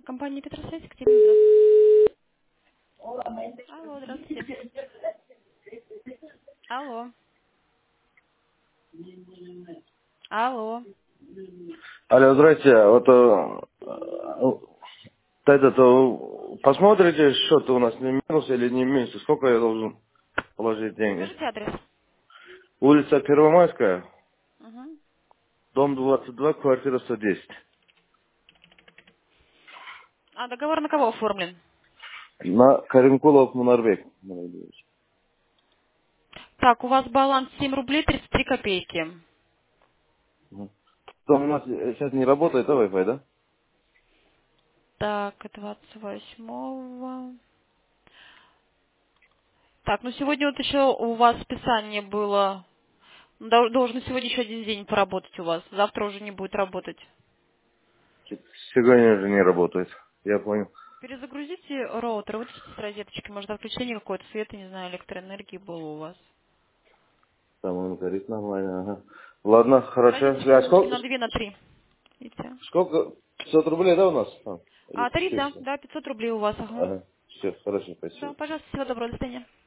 Компания Петросвязь, Екатерина, здравствуйте. Алло, здравствуйте. Алло. Алло. Алло, здрасте. Посмотрите, счет у нас не минус или не минус, сколько я должен положить деньги. Скажите адрес. Улица Первомайская, Угу. дом 22, квартира 110. А договор на кого оформлен? На Каримкулов Мунарбек. Так, у вас баланс 7 рублей 33 копейки. Там у нас сейчас не работает, да, Wi-Fi, да? Так, 28-го. Так, ну сегодня вот еще у вас списание было. Должен сегодня еще один день поработать у вас. Завтра уже не будет работать. Сегодня же не работает. Я понял. Перезагрузите роутер, вытащите с розеточки. Может, отключение какое-то света, не знаю, электроэнергии было у вас. Там он горит нормально, ага. Ладно, хорошо. Розеточки А выключите сколько, на 2, на 3. Видите? сколько? 500 рублей, да, у нас? Или А, тариф, да, 400? да, 500 рублей у вас, ага. Ага. Все, хорошо, Да, спасибо. пожалуйста, всего доброго, до свидания.